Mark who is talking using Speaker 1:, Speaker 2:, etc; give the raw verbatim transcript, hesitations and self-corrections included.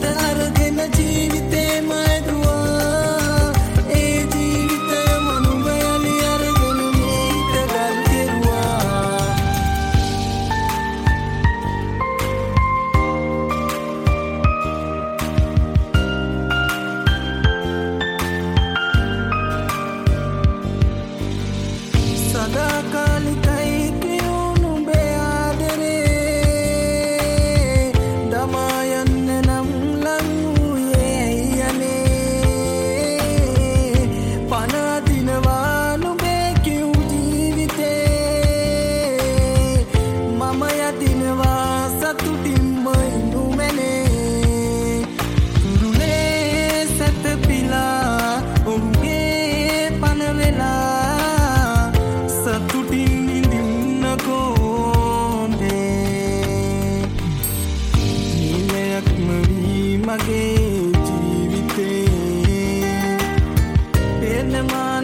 Speaker 1: අරගෙන ජීවිතේම ඇදුවා ඒ ජීවිතයම නුඹ යලි අරගෙන මේ හිත ගල් කෙරුවා සදාකාලිකයි කියූ නුඹේ ආදරේ දමා යන්න නම් ලං වූයේ ඇයි අනේ පන අදිනවා නුඹේ කියූ ජීවිතේ මම යදිනවා සතුටින්ම ඉඳුමැනේ තුරුලේ සැතපිලා ඔහුගේ පන වෙලා සතුටින් ඉඳින්නකෝ නිලයක්ම වී මගේ ජීවිතේ පෙරනමා